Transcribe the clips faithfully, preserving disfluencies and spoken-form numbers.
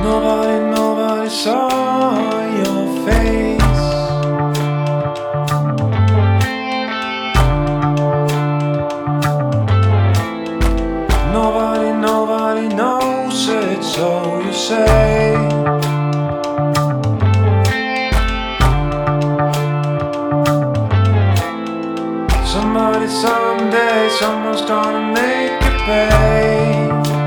Nobody, nobody saw your face. Nobody, nobody knows it, so you say. Somebody, someday, someone's gonna make you pay.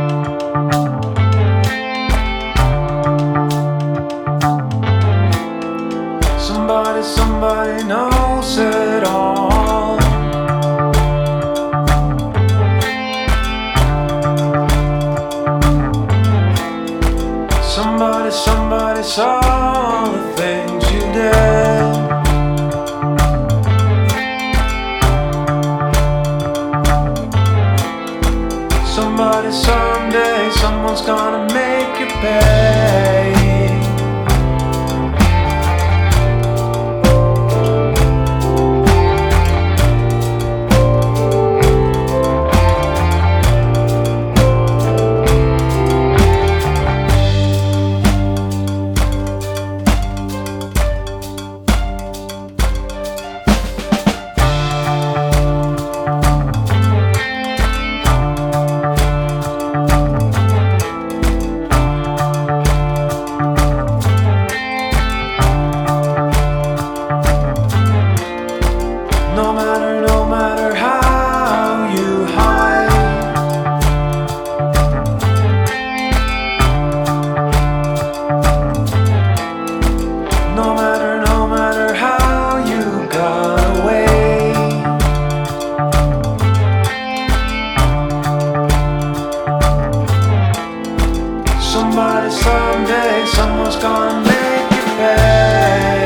Somebody, somebody knows it all. Somebody, somebody saw the things you did. Somebody, someday, someone's gonna make you pay. No matter, no matter how you hide. No matter, no matter how you got away. Somebody, someday, someone's gonna make you pay.